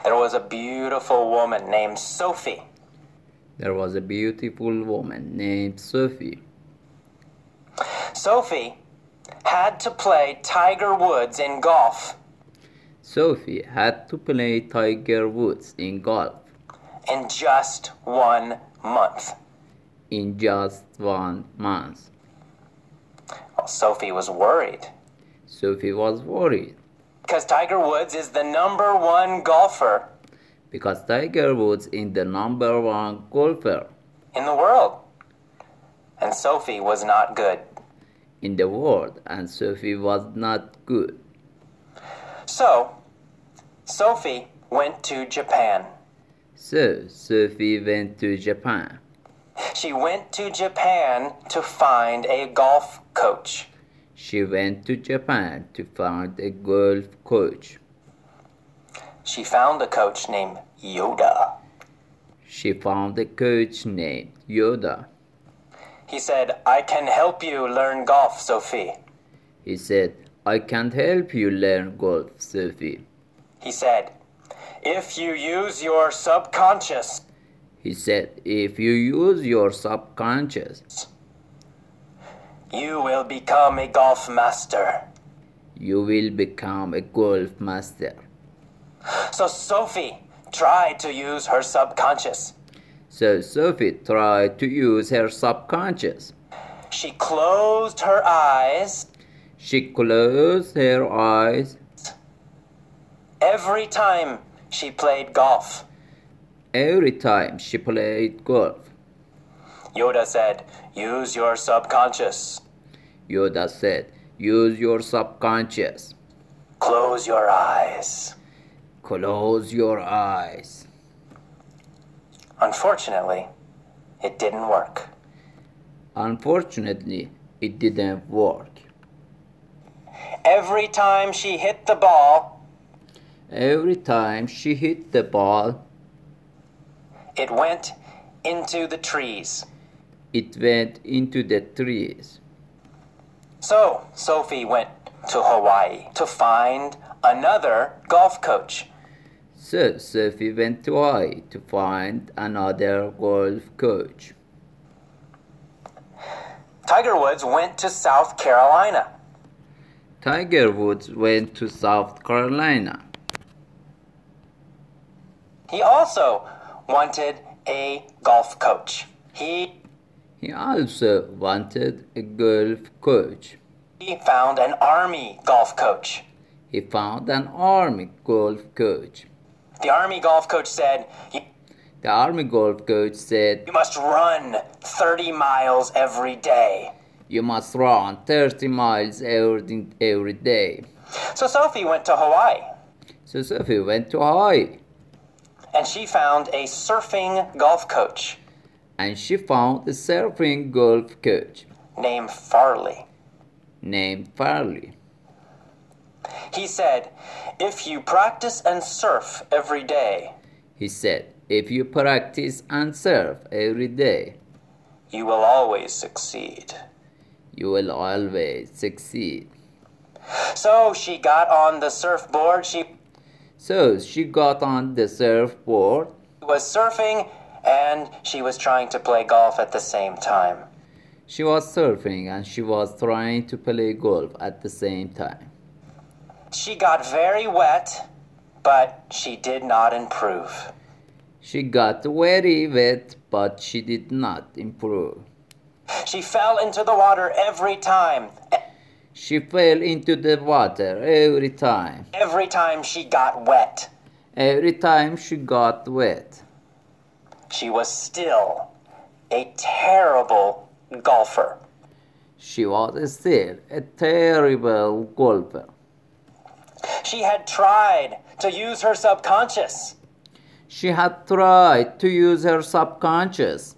There was a beautiful woman named Sophie. There was a beautiful woman named Sophie. Sophie had to play Tiger Woods in golf Sophie had to play Tiger Woods in golf in just 1 month. in just 1 month. Well, Sophie was worried Sophie was worried because Tiger Woods is the #1 golfer because Tiger Woods is the #1 golfer in the world. And Sophie was not good. in the world, and Sophie was not good. So, Sophie went to Japan. So Sophie went to Japan. She went to Japan to find a golf coach. She went to Japan to find a golf coach. She found a coach named Yoda. She found a coach named Yoda. He said, "I can help you learn golf, Sophie." He said, I can't help you learn golf, Sophie. He said, "If you use your subconscious, He said, if you use your subconscious, you will become a golf master." you will become a golf master. So Sophie tried to use her subconscious. So Sophie tried to use her subconscious. She closed her eyes She closed her eyes every time she played golf. every time she played golf. Yoda said, "Use your subconscious. Yoda said, use your subconscious. Close your eyes." Close your eyes. Unfortunately, it didn't work. Unfortunately, it didn't work. Every time she hit the ball, Every time she hit the ball, it went into the trees. it went into the trees. So Sophie went to Hawaii to find another golf coach. So Sophie went to Hawaii to find another golf coach. Tiger Woods went to South Carolina. Tiger Woods went to South Carolina. He also wanted a golf coach. He He also wanted a golf coach. found an Army golf coach. He found an Army golf coach. The Army golf coach said, The Army golf coach said, "You must run 30 miles every day." you must run 30 miles every day. So Sophie went to Hawaii, So Sophie went to Hawaii and she found a surfing golf coach and she found a surfing golf coach named Farley. named Farley. He said, "If you practice and surf every day, He said, if you practice and surf every day, you will always succeed." you will always succeed. So she got on the surfboard. She So she got on the surfboard. was surfing and she was trying to play golf at the same time. She was surfing and she was trying to play golf at the same time. She got very wet, but she did not improve. She got very wet, but she did not improve. She fell into the water every time. She fell into the water every time. Every time she got wet, Every time she got wet. she was still a terrible golfer. She was still a terrible golfer. She had tried to use her subconscious. She had tried to use her subconscious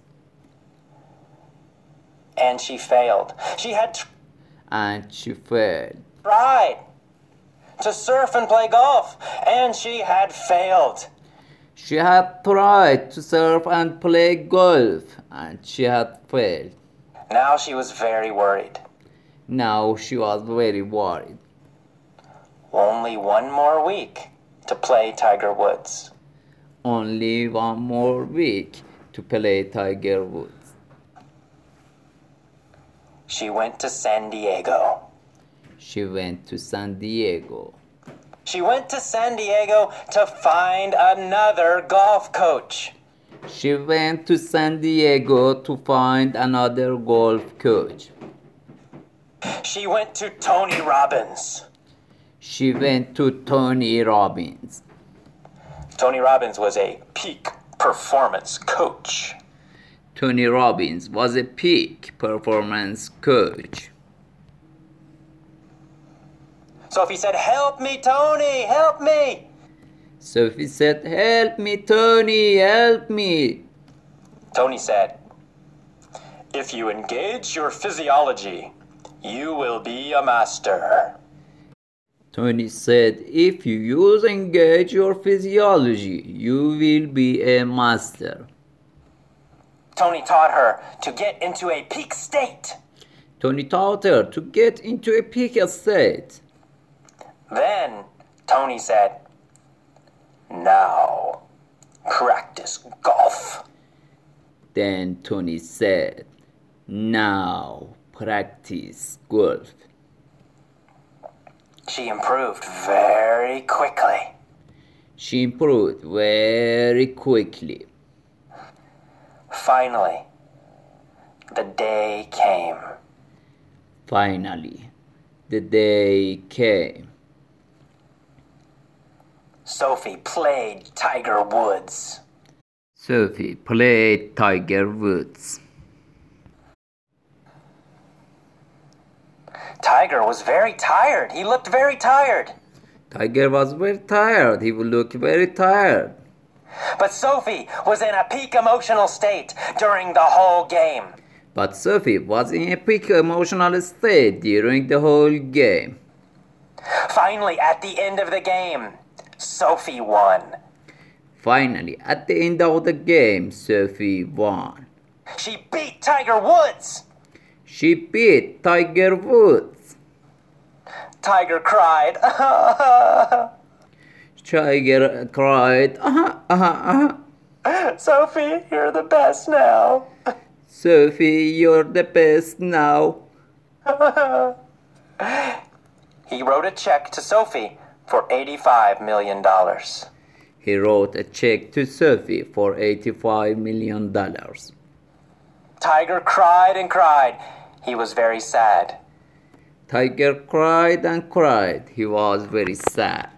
And she failed. She had and she failed. tried to surf and play golf, and she had failed. She had tried to surf and play golf and she had failed. Now she was very worried. Now she was very worried. Only one more week to play Tiger Woods. only one more week to play Tiger Woods. She went to San Diego. She went to San Diego. She went to San Diego to find another golf coach. She went to San Diego to find another golf coach. She went to Tony Robbins. She went to Tony Robbins. Tony Robbins was a peak performance coach. Tony Robbins was a peak performance coach. Sophie said, "Help me, Tony, help me." Sophie said, "Help me, Tony, help me." Tony said, "If you engage your physiology, you will be a master." Tony said, "If you engage your physiology, you will be a master." Tony taught her to get into a peak state. Tony taught her to get into a peak state. Then Tony said, "Now, practice golf." Then Tony said, "Now practice golf." She improved very quickly. She improved very quickly. Finally, the day came. Finally, the day came. Sophie played Tiger Woods. Sophie played Tiger Woods. Tiger was very tired. He looked very tired. Tiger was very tired. He looked very tired. But Sophie was in a peak emotional state during the whole game. But Sophie was in a peak emotional state during the whole game. Finally, at the end of the game, Sophie won. Finally, at the end of the game, Sophie won. She beat Tiger Woods. She beat Tiger Woods. Tiger cried. Tiger cried. Sophie, you're the best now. Sophie, you're the best now. He wrote a check to Sophie for $85 million. He wrote a check to Sophie for $85 million. Tiger cried and cried. He was very sad. Tiger cried and cried. He was very sad.